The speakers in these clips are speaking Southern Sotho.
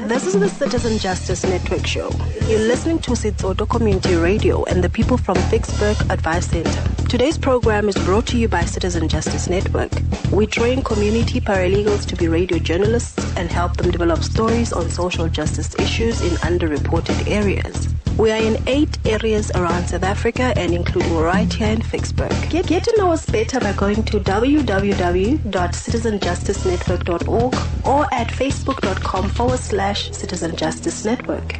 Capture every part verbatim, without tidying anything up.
This is the Citizen Justice Network show. You're listening to Sitsoto Community Radio and the people from Vicksburg Advice Center. Today's program is brought to you by Citizen Justice Network. We train community paralegals to be radio journalists and help them develop stories on social justice issues in underreported areas. We are in eight areas around South Africa and including right here in Vicksburg. Get, get to know us better by going to w w w dot citizen justice network dot org or at facebook.com forward slash Citizen Justice Network.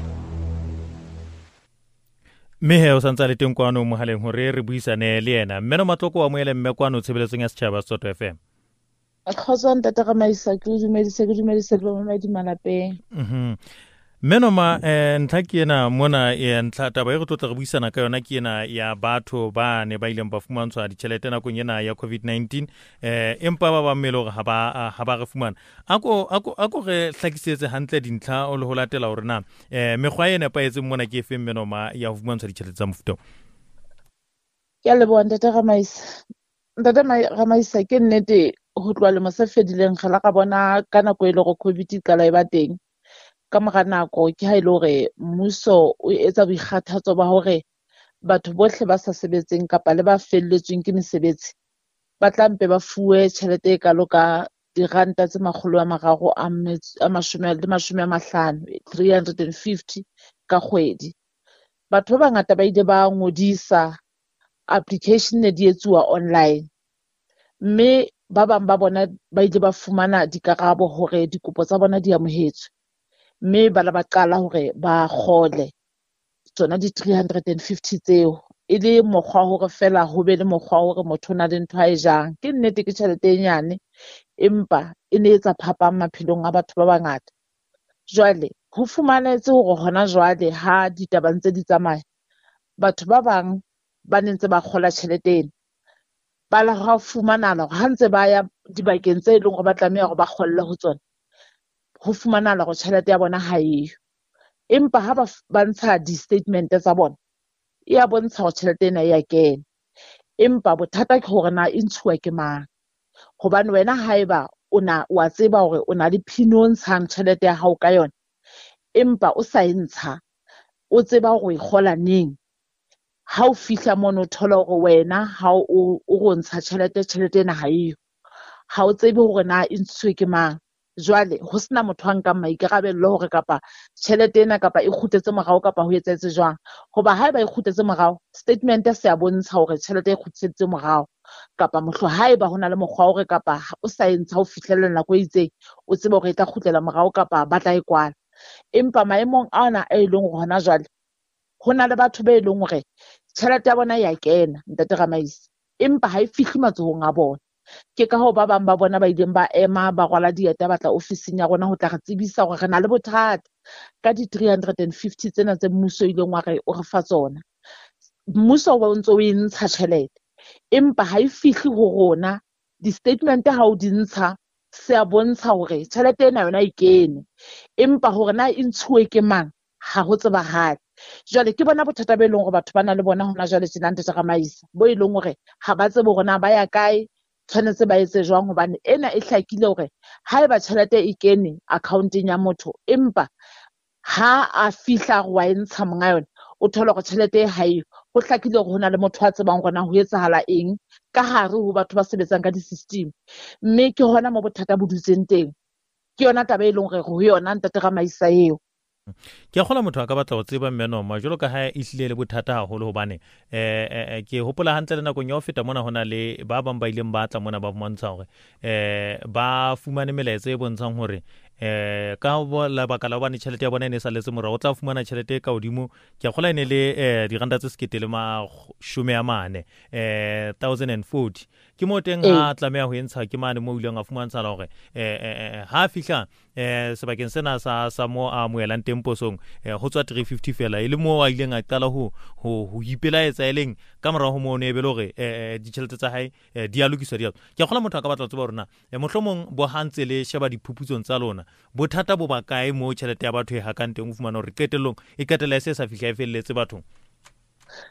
Mehe o santsa le teng kwano mo haleng hore re buisane le ena mmeno matloko wa moele mme kwano tshebeletsong ya setjhaba Soto F M. Akhoza ntata ka maisa ke dumedise ke dumedise le ba madi malapeng. Mhm. Meno ma eh, ntla ke ena mona e ntla taba e re tlotla re buisana ka yona ke ena ya batho ba ne ba ileng ba fumantshwa ditjhelete nakong ena ya COVID nineteen eh empa ba ba mmelo ha ba ha ba re fumana ako ako ako re hlakisetse hantle dintlha o le ho latela hore na eh mekgwa ena pa etse mona ke efeng meno ma ya ho fumantshwa ditjhelete tsa mofuta ke a leboha ntata ga maisa ntata ga maisa ke nnete ho tloa le mo sa fedileng ga la ka bona kana go ile go COVID ka la e ba teng ka mora nako ke ha ile hore mmuso o etsa boikgathatso ba hore batho bohle ba sa sebetseng kapa le ba felletsweng ke mesebetsi ba tlampe ba fuwe tjhelete e kalo ka diranta tse makgolo a mararo a mashome le mashome a mahlano three hundred fifty ka kgwedi. Batho ba bangata ba ile ba ngodisa application ne di etsuwa online mme ba bang ba bona ba ile ba fumana dikarabo hore dikopo tsa bona di amohetswe mme ba la ba qala hore ba kgole tsona di three hundred fifty tseo e le mokgwa hore fela ho be le mokgwa hore motho na le ntho a e jang ke nnete ke tjhelete e nyane empa e ne etsa phapang maphelong a batho ba bangata. Jwale ho fumanetse hore hona jwale ha ditaba ntse di tsamaya batho ba bang ba nentse ba kgola tjhelete ena ba la ha fumanala ha ntse ba ya dibakeng tse leng hore ba tlameha hore ba kgolle ho tsona ho fumanala go tjhelete ya bona ha eyo empa ha ba bantsha di-statement tsa bona e a bontsha go tjhelete ena ya kena empa bothata ke hore na e ntshuwa ke mang hobane wena haeba o na wa tseba hore o na le pin o ntshang tjhelete ya hao ka yona empa o sa e ntsha o tseba hore o kgola neng ha o fihla mona o thola hore wena ha o o ntsha tjhelete tjhelete ena ha eyo ha o tsebe hore na e ntshuwe ke mang. Jwale ho sena motho a nkang maikarabello hore kapa tjhelete ena kapa e kgutetse morao kapa ho etsetse jwang hoba haeba e kgutetse morao statement se a bontsha hore tjhelete e kgutsetse morao kapa mohlo haeba hona le mokgwa hore kapa o sa entsha ho fihlella nako e itseng o tsebe hore e tla kgutlela morao kapa ba tla e kwala empa maemong ana a ileng hona jwale hona le batho ba ileng hore tjhelete ya bona ya kena ntate Ramaisi empa ha e fihle matsohong a bona. Ke ka ho ba bang ba bona ba ileng ba ema ba rwala dieta batla ofising ya rona ho tla re tsebisa hore re na le bothata ka di three hundred fifty tsena tse mmuso ileng wa re o re fa tsona. Mmuso wa ntso o e ntsha tjhelete empa ha e fihle ho rona di-statement ha o di ntsha se a bontsha hore tjhelete ena yona e kene empa hore na e ntshuwe ke mang ha ho tsebahale. Jwale ke bona bothata ba eleng hore batho ba na le bona hona jwale tjena ntse ka maisa bo eleng hore ha ba tsebe hore na ba ya kae tshwanetse ba etse jwang hobane ena e hlakile hore haeba tjhelete e kene account-eng ya motho empa ha a fihla wa e ntsha monga yona o thola hore tjhelete e haeyo ho hlakile hore hona le motho a tsebang hore na ho etsahala eng ka hare ho batho ba sebetsang ka di-system mme ke hona mo bothata bo dutseng teng ke yona taba e leng hore ho yona ntate Ramaisa eo. Ke a kgola motho a ka batla go tseba mmeno ma jolo ka ha e hlile le bothata haholo hobane eh ke hopola hantle le nakong ya ho feta mona hona le ba bang ba ileng ba tla mona ba montsha hore eh ba fumane melaetsa e bontshang hore eh ka la baka la bana tjhelete ya bona ene sa letse morao o tla fumana tjhelete ka hodimo ke a kgola ene le eh diranta tse sekete le ma shome ya mane eh one thousand forty ke mo teng ha tlameha ho entsha ke mane mo ileng a fumantsha la hore eh ha fihla eh sebakeng sena sa sa mo a moelang temposong ho tswa three fifty fela ile mo a ileng a qala ho ho ipela etsa eleng ka mora ho mo ne be lore eh ditjhelete tsa hae di a lokiswa di a ke kgola motho a ka batla tseba rona mohlomong bo hantse le sheba diphuputsong tsa lona bothata bo ba kae mo tjhelete ya batho e hakang teng o fumana hore qetellong e qetela se sa fihla e felletse batho.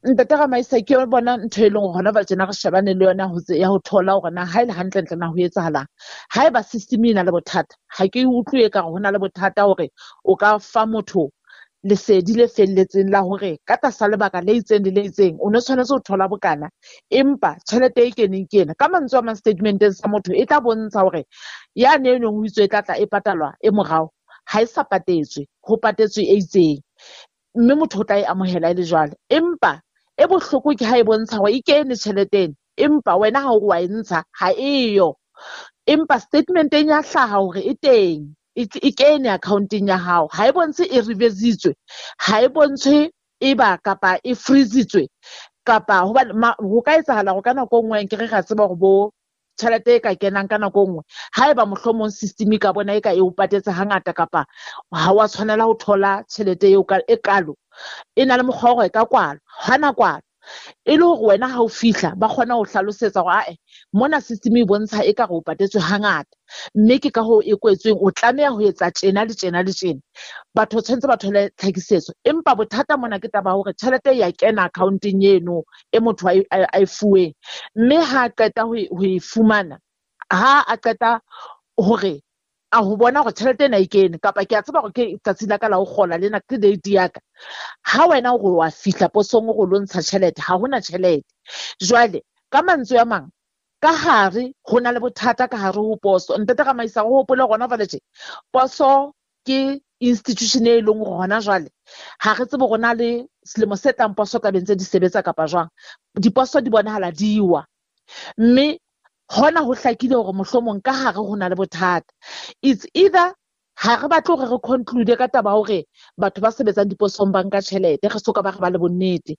ntate Ramaisa ke bona ntho e leng hona ba tsena re shebane le yona ho ya ho thola hore na ha ile hantle ntle na ho etsahalang ha eba system ena le bothata ha ke utlwe ka hona le bothata hore o ka fa motho lesedi le felletseng la hore ka tlasa lebaka le itseng le itseng o ne tshwanetse ho thola bokana empa tjhelete e keneng ke ena ka mantswe a mang statementeng sa motho e tla bontsha hore ya ne eno ho itswe tla tla e patalwa e morao ha e sa patetswe ho patetswe e itseng mme motho o tla e amohela e le jwalo empa e bohloko ke ha e bontsha hore e kene tjheleteng empa wena ha o wa e ntsha ha eyo empa statementeng ya hlaha hore e teng e kene accounteng ya hao ha e bontshe e reversitswe ha e bontshe eba kapa e freezitswe kapa ho ka etsahala go ka nako nngwe ke re ga tseba gore bo tjhelete e ka kenang ka nako nngwe ha eba mohlomong system ka bona e ka e o patetse hangata kapa ha wa tshwanela ho thola tjhelete eo e kalo e na le mokgwa hore e ka kwalwa hana kwalwa e le hore wena ha o fihla ba kgona ho hlalosetsa hore ae mona system e bontsha e ka re o patetswe hangata mme ke ka ho e kwetsweng o tlameha ho etsa tjena le tjena le tjena batho tshwantse ba thole tlhakisetso empa bothata mona ke taba hore tjhelete ya kena accounteng eno e motho a e fuweng mme ha a qeta ho e fumana ha a qeta hore a ho bona hore tjhelete ena e kene kapa ke a tseba hore ke tsatsi la ka la ho kgola lena ke date ya ka ha wena o wa fihla posong go lo ntsha tjhelete ha hona tjhelete jwale ka mantswe a mang ka hare hona le bothata ka hare ho poso ntate Ramaisa go hopole gona vale tje poso ke institution e leng hona jwale ha re tsebe gona le selemo se tlang poso ka bentse di sebetsa kapa jwang diposo di bonahala diwa mme hona ho hlakile hore mohlomong ka hare hona le bothata it's either ha re batle hore re conclude ka taba hore batho ba sebetsang diposong ba nka tjhelete re soka ba re ba le bonnete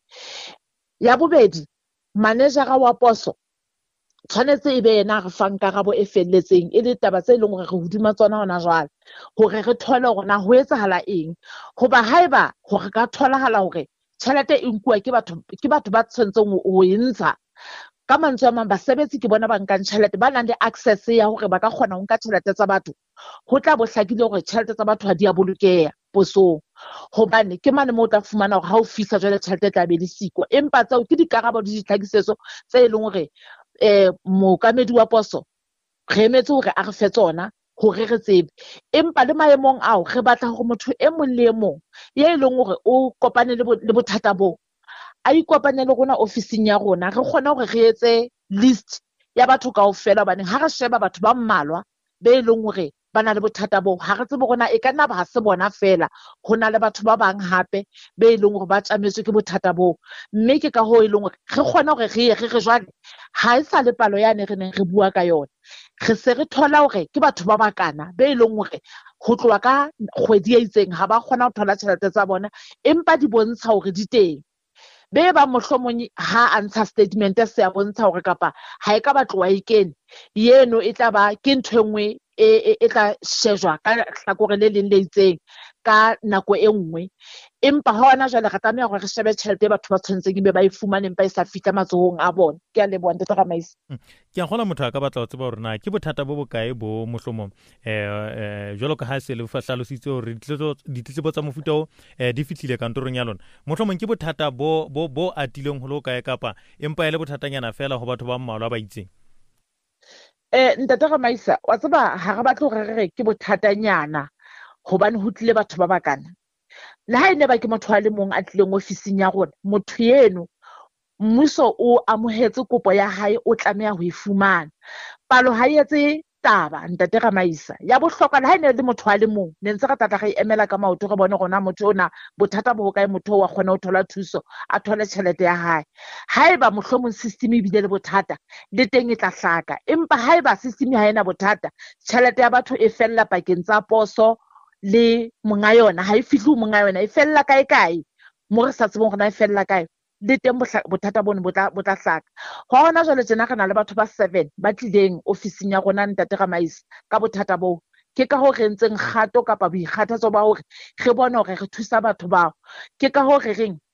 ya bobedi manejara wa poso tshwanetse e be yena re fang karabo e felletseng e le taba tse leng hore re hodima tsona hona jwale hore re thole hore na ho etsahala eng hoba haeba hore ka tholahala hore tjhelete e nkuwa ke batho ke batho ba tshwantseng ho e ntsha ka mantswe a mang basebetsi ke bona ba nkang tjhelete ba nang le access ya hore ba ka kgona ho nka tjhelete tsa batho ho tla bo hlakile hore tjhelete tsa batho ha di a bolokeha posong hobane ke mane mo o tla fumana hore ha o fihla jwale tjhelete tla be le siko empa tseo ke dikarabo di ditlhakisetso tse leng hore eh mookamedi wa poso re emetse hore a re fe tsona hore re tsebe empa le maemong ao re batla hore motho e mong le e mong ye leng hore o kopane le bothata bo a ikopanye le rona ofising ya rona re kgona hore re etse list ya batho kaofela hobane ha re sheba batho ba mmalwa be leng hore ba na le bothata bo ha re tsebe rona e ka nna ba se bona fela ho na le batho ba bang hape be leng hore ba tsametswe ke bothata bo mme ke ka ho e leng hore re kgona hore re re re jwale ha e sa le palo yane re neng re bua ka yona re se re thola hore ke batho ba bakana be leng hore ho tloa ka kgwedi e itseng ha ba kgona ho thola tjhelete tsa bona empa di bontsha hore di teng be ba mohlomong ha a ntsha statement se a bontsha hore kapa ha e ka ba tloa e kene yeno e tla ba ke ntho engwe e e tla shejwa ka hlakore le leng le itseng ka nako e nngwe empa ha ona jwale re tlameha hore re shebe tjhelete batho ba tshwantseng be ba e fumane empa e sa fihla matsohong a bona ke a leboha ntate Ramaisa ke a gona motho a ka batla go tseba hore na ke bothata bo bokae bo mohlomong eh jwalo ka ha se le fa hlalositse hore ditletlebo tsa mofuta o di fihlile kantorong ya lona mohlomong ke bothata bo bo bo atileng ho lo kae kapa empa ile bothatanyana fela ho batho ba mmalwa ba itseng eh ntate Ramaisa wa tseba ha re batle hore re ke bothatanyana hobane ho tlile batho ba bakana le ha ene ba ke motho a le mong a tlileng ofising ya rona motho yeno mmuso o amohetse kopo ya hae o tlameha ho e fumana palo ha etse taba ntate Ramaisa ya bohlokwa le ha ene le motho a le mong ne ntse re tlatla re emela ka maoto re bone gona motho ona bothata bo kae motho wa kgona ho thola thuso a thole tjhelete ya hae haeba mohlomong system e bile le bothata le teng e tla hlaka empa haeba system ha ena bothata tjhelete ya batho e fella pakeng tsa poso le monga yona ha e fihle monga yona e fella kae kae mo re sa tsebeng gona e fella kae le teng bothata bona botla botla hlaka ho ona jwale tsena kana le batho ba seven ba tlileng ofising ya rona ntate Ramaisa ka bothata bo ke ka ho re ntseng kgato kapa boikgathatso ba hore re bone hore re thusa batho bao ke ka ho re reng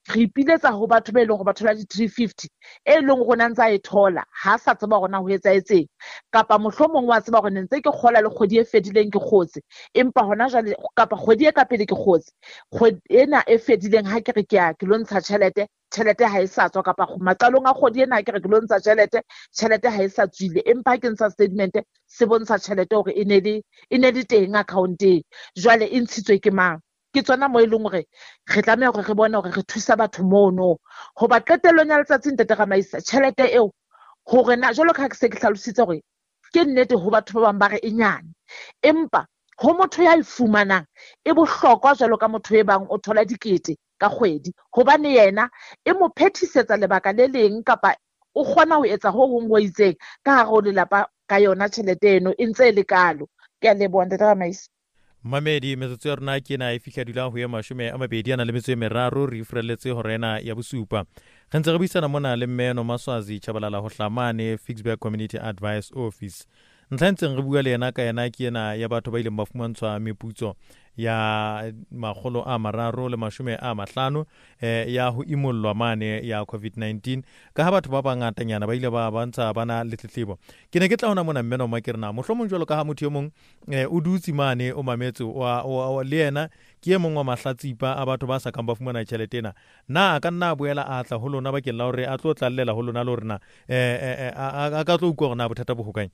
re ipiletsa ho batho ba ileng go ba thola di three fifty e leng rona ntse a e thola ha sa tseba gona ho etsaetseng kapa mohlomong wa tseba gore ntse ke kgola le kgwedi e fedileng ke kgotse empa hona jwale kapa kgwedi e ka pele ke kgotse kgwedi ena e fedileng ha ke re ke ya ke lo ntsha tjhelete tjhelete ha e sa tswa kapa maqalong a kgwedi ena ke re ke lo ntsha tjhelete tjhelete ha e sa tswile empa ke ntsha statement se bontsha tjhelete hore e ne le e ne le teng account-eng jwale e ntshitswe ke mang ke tsona mo e leng gore re tlameha gore re bone gore re thusa batho mono goba qetellong ya letsatsi Ntate Ramaisa tjhelete eo gore na jwalo ka se ke hlalositse gore ke nnete ho batho ba bang ba re e nyane empa ho motho ya ifumanang e bohlokwa jwalo ka motho e bang o thola dikete ka kgwedi hobane yena e mo phethisetsa lebaka le leng kapa o kgona ho etsa ho hong ho itseng ka hare ho lelapa ka yona tjhelete eno e ntse e le kalo ke a leboha Ntate Ramaisa Mamedi metsotso ya rona ke na e fihla dula ho ya mashome a mabedi ana le metso e meraro re ifreletse ho rena ya bosupa re ntse re buisana mona le Mmeno Maswazi Chabalala ho Hlamane Ficksburg Community Advice Office ntlha ntseng re bua le yena ka yena ke yena ya batho ba ileng ba fumantshwa meputso ya makgolo a mararo le mashome a mahlano eh, ya ho imollwa mane ya COVID nineteen ka ha batho ba bangatanyana ba ile ba bantsha bana le tletlebo ke ne ke tla hona mona Mmeno ma ke rena mohlomong jwalo ka ha motho yo mong eh, o dutse mane o mametse wa, wa, wa le yena ke e mong wa mahlatsipa a batho ba sa kang ba fumana tjhelete ena na a ka nna boela a tla ho lona bakeng la hore a tlo tlallela ho lona le hore na eh, eh, a ka tlo utlwa hore na bothata bo hokae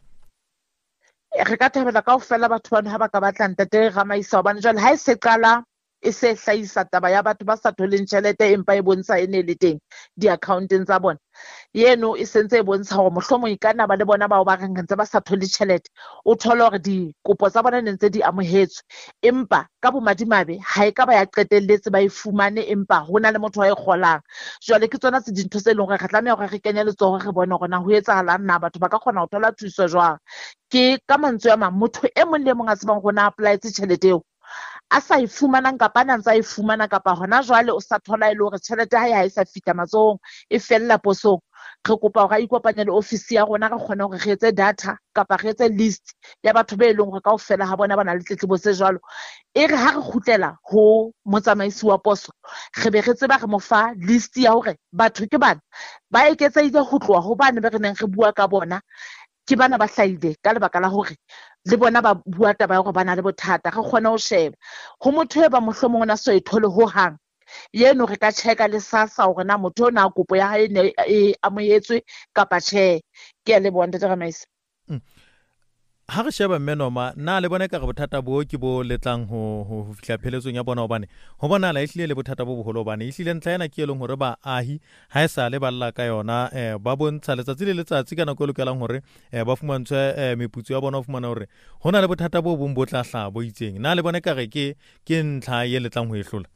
re ka thabela kaofela batho bana ha ba ka batla Ntate Ramaisa hobane jwale ha e se qala e se hlahisa taba ya batho ba sa tholeng tjhelete empa e bontsha e ne le teng di-accounteng tsa bona yeno e sentse e bontsha hore mohlomong e ka nna ba le bona bao ba reng ntse ba sa thole tjhelete o thole hore dikopo tsa bona ne ntse di amohetswe empa ka bomadimabe ha e ka ba ya qetelletse ba e fumane empa hona le motho wa e kgolang jwale ke tsona tse dintho tse leng gore re tlameha gore re kenye letsoho re bone gore na ho etsahalang na batho ba ka kgona ho thola thuso jwang ke ka mantswe a mang motho e mong le mong a tsebang gona apply-etse tjhelete eo a sa e fumanang kapa na ntse a e fumana kapa hona jwale o sa thola e le hore tjhelete ha e sa fita matsohong e fella posong re kopa hore a ikopanye le ofisi ya rona re kgone hore re etse data kapa re etse list ya batho ba e leng hore kaofela ha bona ba na le tletlebo se jwalo e re ha re kgutlela ho motsamaisi wa poso re be re tseba re mo fa list ya hore batho ke bana ba eketseile ho tloha ho bane be re neng re bua ka bona ke bana ba hlaile ka lebaka la hore le bona ba bua taba ya hore ba na le bothata re kgone ho sheba ho motho e ba mohlomong o na so e thole ho hang yeno re ka checka le sasa hore na motho o na kopo ya hae ne e amohetswe kapa tjhe ke a leboha Ntate Ramaisa ha re sheba Mmenoma na le bone ka re bothata bo ke bo letlang ho ho fihla pheletsong ya bona hobane ho bona la ihlile le bothata bo boholo hobane ihlile ntla ena ke eleng hore ba ahi ha e sa le balla ka yona eh, ba bontsha letsatsi le letsatsi ka nako e lokelang hore eh, ba fumantshwe eh, meputso ya bona ho fumana hore hona le bothata bo bong bo tla hla bo itseng na le bone ka re ke ke ntla ye letlang ho ehlola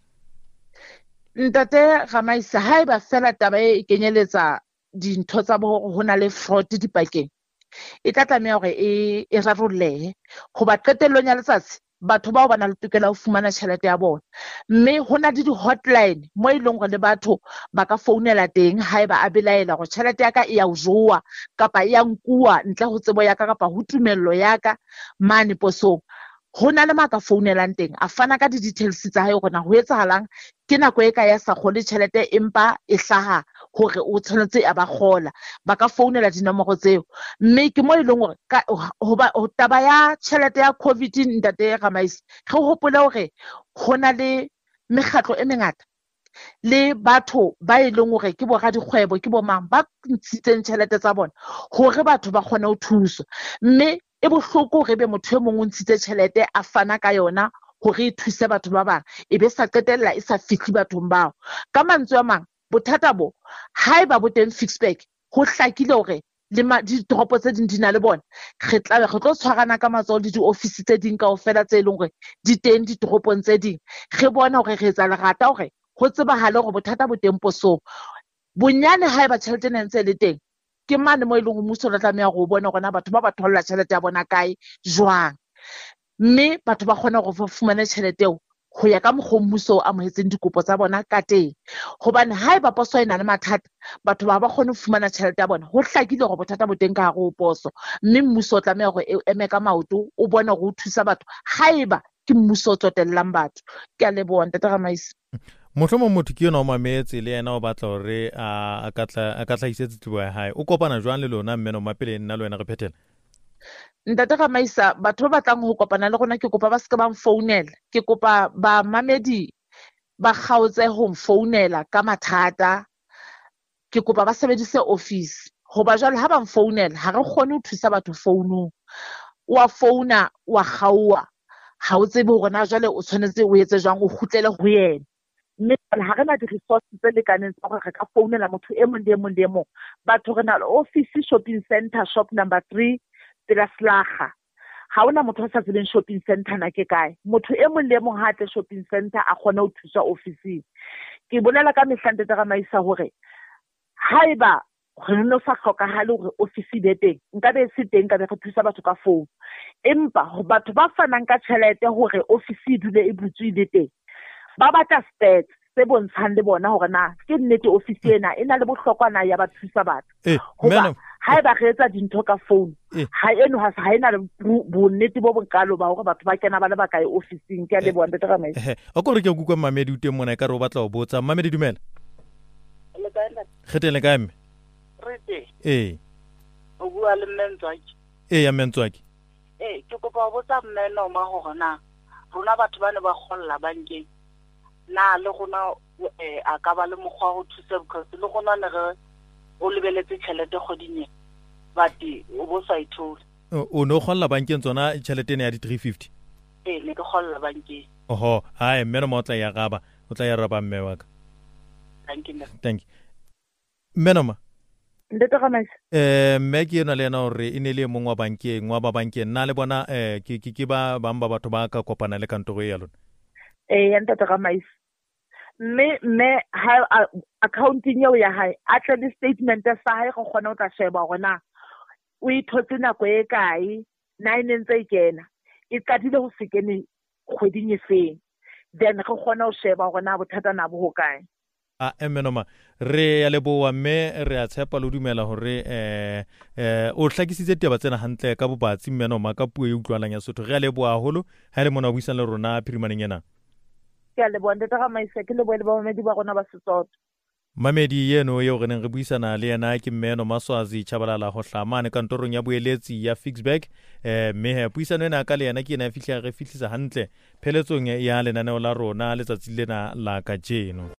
Ntate Ramaisa ha eba fela taba e kenyeletsa dintho tsa bo hona le fraud dipakeng e tla tlameha hore e e rarollehe hoba qetellong ya letsatsi batho bao ba na le tokelo ho fumana tjhelete ya bona mme hona le di-hotline mo e leng gore le batho ba ka founela teng ha eba a belaela gore tjhelete ya ka e ya o jowa kapa e ya nkuwa ntle ho tsebo ya ka kapa ho tumello ya ka mane posong hona le maka founelang teng a fana ka di-details tsa hae hore na ho etsahalang ke nako e ka ya sa kgole tjhelete empa e hlaha hore o tshwanetse a ba kgola ba ka founela dinomoro tseo mme ke mo e leng hore hoba taba ya tjhelete ya COVID Ntate Ramaisa re hopole hore hona le mekgatlo e mengata le batho ba e leng hore ke bo radikgwebo ke bo mang ba ntshitseng tjhelete tsa bona hore batho ba kgone ho thuswa mme e bohloko hore be motho e mong o ntshitse tjhelete a fana ka yona hore e thuse batho ba bang e be sa qetella e sa fihle bathong bao ka mantswe a mang bothata bo ha eba bo teng Ficksburg ho hlakile hore le ditoropo tse ding di na le bona re tla re tlo tshwarana ka matsoho le di-office tse ding kaofela tse leng hore di teng ditoropong tse ding re bona hore re etsa lerata hore ho tsebahale hore bothata bo teng posong bonyane ha eba tjhelete ne ntse le teng ke mane mo e leng mmuso le tlameha go bona gona batho ba ba tholla tjhelete ya bona kae jwang mme batho ba kgona go fumana tjhelete eo ho ya ka mokgwa mmuso a mohetseng dikopo tsa bona ka teng hobane ha eba poso e na le mathata batho ba ba kgone ho fumana tjhelete ya bona ho hlakile gore bothata bo teng ka hare ho poso mme mmuso o tlameha gore e eme ka maoto o bone gore o thusa batho ha eba ke mmuso o tsotellang batho ke a leboha Ntate Ramaisa mohlomong motho ke yona o mametse le yena o batla hore a ka tla a ka tlhaisetse tletlebo ya hae o kopana jwang le lona mmeno mapele nna le wena re phethela Ntate Gamaisa batho ba batlang ho kopana le rona ke kopa ba se ka ba mfounela ke kopa ba mamedi ba kgaotse ho mfounela ka mathata ke kopa ba sebedise office hoba jwale ha ba mfounela ha re kgone ho thusa batho founung wa founa wa kgaua ha o tsebe hore na jwale o tshwanetse o etse jwang o khutlele ho yena mme ha re na di-resources tse lekaneng tsa gore re ka founela motho e mong le e mong le e mong batho re na le office shopping center shop number three Slaga ha ona motho a sa tsebeng shopping center na ke kae motho e mong le e mong ha tle shopping center a kgone ho thusa office ke bolela ka mehlante tsa Gamaisa hore haeba re no sa hlokahale hore office be teng nka be se teng ka be re thusa batho ka phone empa batho ba fanang ka tjhelete hore office e dule e butswile teng ba batla stats se bontshang le bona hore na ke nnete office ena e na le bohlokwana ya ba thusa batho hoba haeba re etsa dintho ka phone ha eno ha ha ena bo nnete bo bonkalo ba hore batho ba kena ba le baka e office-ing ke a le bona tsa Gamaisa a go re ke go kwa Mamedi uteng mona ka re o batla o botsa Mamedi dumela le ka nna kgetele ka mme rete eh o bua le Mentswaki eh ya Mentswaki eh ke kopa ho botsa mmeno ma hore na rona batho ba ne ba kgolla bankeng na le gona eh a ka ba le mokgwa go thusa because le gona ne re o lebeletse tšhelete godinye bati o bo sa ithola o no kgolla bankeng tsona tšhelete ne ya di three fifty eh le ke kgolla bankeng oho hai mmeno mo tla ya gaba o tla ya raba mme wa ka thank you thank you mmeno ma Ndete Gamaisa eh mme ke yena le yena hore e ne le mongwa bankeng wa ba bankeng na le bona eh ke ke ba ba mba batho ba ka kopana le kantoro ya lona eh ya Ndete Gamaisa mme mme ha accounting eo ya hae a tle le statement sa hae go kgona o tla sheba gona o ithotse nako e kae nine ntse ikena e qadile ho sekene kgweding e feng then re kgona ho sheba gona bothata na bo ho kae a emenoma re ya leboa mme re a tshepa lo dumela hore eh eh o hlakisitse taba tsena hantle ka bobatsi mmenoma ka puo e utlwalang ya Sotho re ya leboa holo ha le mona o buisana le rona phirimaneng ena ke a leboa Ndete Gamaisa ke leboa le ba mamedi ba rona ba Sesotho mamedi yeno yeo re neng re buisana le yena ke mmeno Maswazi Chabalala ho hlamane kantorong ya boeletsi ya Fixback eh mme he buisana ena ka le yena ke ena fihla re fihlisa hantle pheletsong ya lenaneo la rona letsatsi lena la ka jeno